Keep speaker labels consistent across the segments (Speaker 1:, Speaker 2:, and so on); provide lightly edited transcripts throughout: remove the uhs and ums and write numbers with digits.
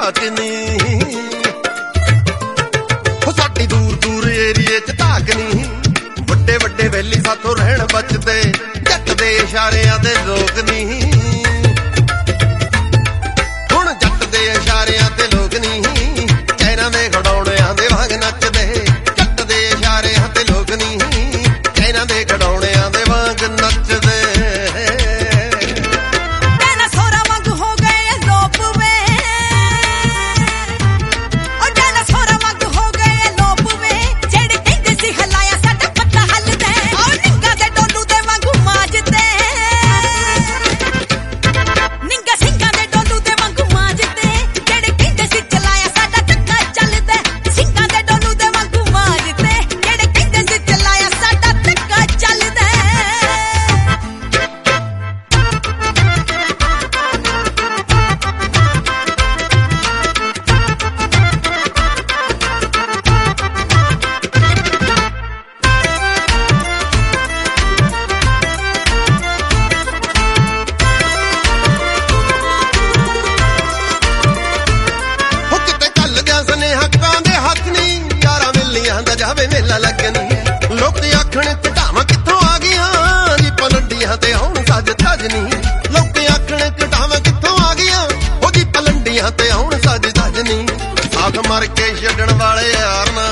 Speaker 1: ਝਾਕ ਨੀ ਸਾਡੀ ਦੂਰ ਦੂਰ ਏਰੀਏ ਚ ਧਾਕ ਨੀ ਵੱਡੇ ਵੱਡੇ ਵੈਲੀ ਸਾਥੋਂ ਰਹਿਣ ਬਚਦੇ ਜੱਟ ਦੇ ਇਸ਼ਾਰਿਆਂ ਦੇ ਲੋਕ ਨੀ ਹੁਣ ਜੱਟ ਦੇ ਇਸ਼ਾਰਿਆਂ ਤੇ ਲੋਕ ਨੀ ਚੈਨਾਂ ਦੇ ਖੜਾਉਣਿਆਂ ਦੇ ਵਾਂਗ ਨੱਚਦੇ ਜੱਟ ਦੇ ਇਸ਼ਾਰਿਆਂ ਤੇ ਲੋਕ ਨੀ ਚੈਨਾਂ ਦੇ ਖੜਾਉਣਿਆਂ ਦੇ ਵਾਂਗ ਨੱਚਦੇ ਜਾਵੇ ਮੇਲਾ ਲੱਗਣੀ ਲੋਕ ਆਖਣ ਘਟਾਵਾਂ ਕਿੱਥੋਂ ਆ ਗਈਆਂ ਜੀ ਪਲੰਡੀਆਂ ਤੇ ਆਉਣ ਸੱਜ ਧੱਜ ਨੀ ਲੋਕ ਆਖਣ ਘਟਾਵਾਂ ਕਿੱਥੋਂ ਆ ਗਈਆਂ ਉਹ ਜੀ ਪਲੰਡੀਆਂ ਤੇ ਆਉਣ ਸੱਜ ਧੱਜ ਨੀ ਸਾਥ ਮਰ ਕੇ ਛੱਡਣ ਵਾਲੇ ਯਾਰ ਨਾ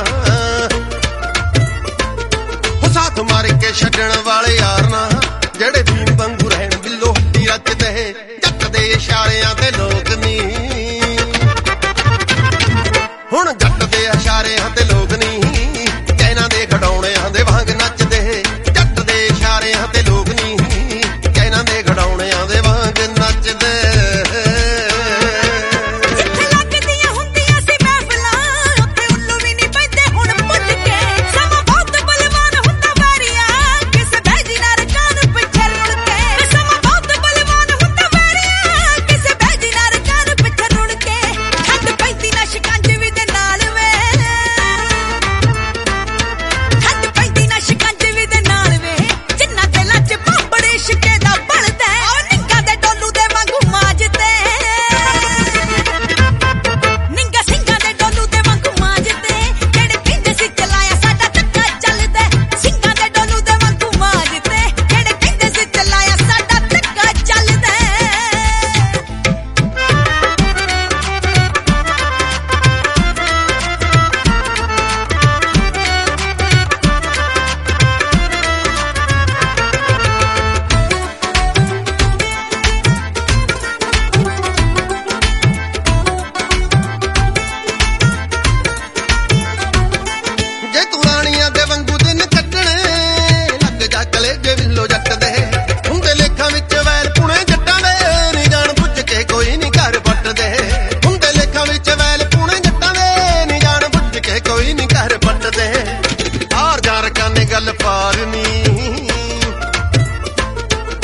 Speaker 1: ਉਹ ਸਾਥ ਮਰ ਕੇ ਛੱਡਣ ਵਾਲੇ ਯਾਰ ਨਾ ਜਿਹੜੇ ਭੀਮ ਵਾਂਗੂ ਰਹਿਣ ਬਿੱਲੋ ਹੱਟੀ ਰਚਦੇ ਜੱਟ ਦੇ ਇਸ਼ਾਰਿਆਂ ਤੇ ਲੋਕ ਨੀ ਹੁਣ ਜੱਟ ਦੇ ਇਸ਼ਾਰਿਆਂ ਤੇ ਲੋਕ ਨੀ ਚੈਨਾਂ ਦੇ ਖੜਾਉਣਿਆਂ ਦੇ ਵਾਂਗ ਨੱਚਦੇ ਜੱਟ ਦੇ ਇਸ਼ਾਰਿਆਂ ਤੇ ਲੋਕ ਨੀ ਚੈਨਾਂ ਦੇ ਖੜਾਉਣਿਆਂ ਦੇ ਵਾਂਗ ਨੱਚਦੇ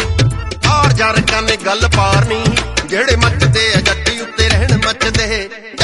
Speaker 1: ਗੱਲ ਪਾਰਨੀ ਜਿਹੜੇ ਮੱਚਦੇ ਆ ਜੱਟੀ ਉੱਤੇ ਰਹਿਣ ਮੱਚਦੇ